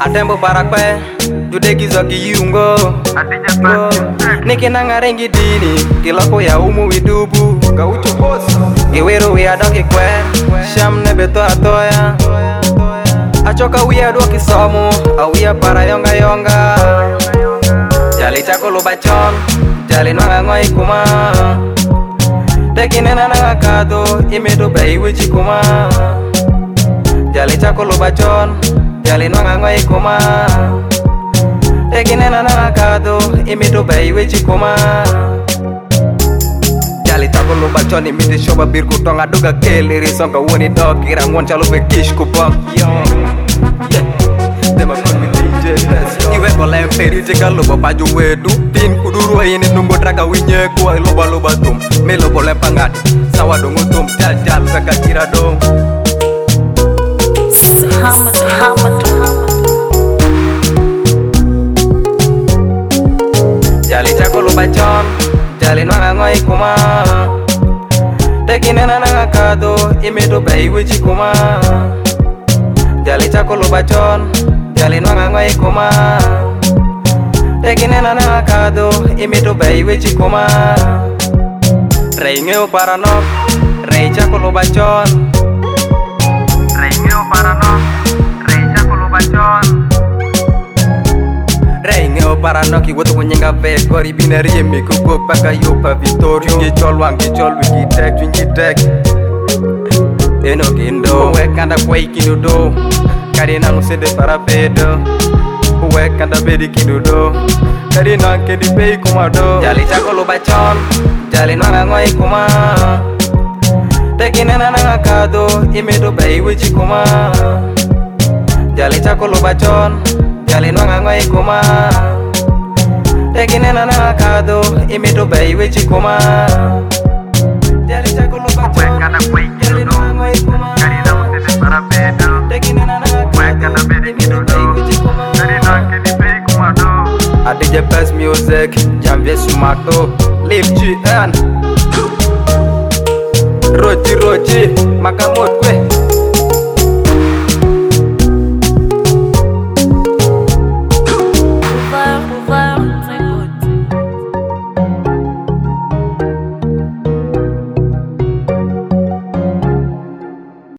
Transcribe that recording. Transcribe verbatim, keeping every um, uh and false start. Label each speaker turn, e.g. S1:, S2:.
S1: Atembo parakwe Jude gizo kiyungo Niki nangarengi dini Kiloko ya umu widubu Gauchu boss Giweru wia doki kwe Sham nebe toa toya Achoka wia doki somu Awia para yonga yonga Jali chako lubachon Jali nwanga ngoi kuma Teki nena nanga kado Imedo bayi wichi kuma Jali chako lubachon Jali nwanga ngoi kuma Teki nena nanga kado Imedo bayi wichi kuma Jali chako lubachon Imede shoba birku tonga duga kele Risonga woni dog Irangon chalo bekish kupok Yo Yeah Dema kon mi D J Iwe kola emperi jika loba paju wedu Tin kuduru ini nunggu traga winye Kuwa loba loba tum Me lobo lempangat Sawa dungu tum Jal jal veka kira dong
S2: Hamad, Hamad,
S1: Jali chako loba chon Jali nwanga ngoi kuma Teki nena nanga kado Imedo bayi wichi kuma Jali chako loba chon Jali nwanga ngoi kuma Teki nena nanga kado Imedo bayi wichi kuma Rei ngeo paranok Rei chako loba chon Rei ngeo paranok Rei chako loba chon Rei ngeo paranok Iwoto kunyenga veko Ribinari yemi kukuk Paka yopa Vitorio Ngi chol wangi chol wiki tek Wingi tek Eno kindo Wekanda kwa ikinudo Karina musede para pedo Wekanda bedi kinudo Karina kedi pei kumado Jali chako loba chon Jali nwanga ngoi kuma Teki nena nanga kado Imedo bayi wichi kuma Jali chako loba chon Jali nwanga ngoi kuma Teki nena nanga kado Imedo bayi wichi kuma Jali chako loba chon Jali nwanga ngoi kuma Karina musede para pedo Teki nena nanga kado Imedo bayi wichi kuma Karina kedi pei kumado A D J Best Music Janvier Sumato Lil G N Roji Roji Makamot kwe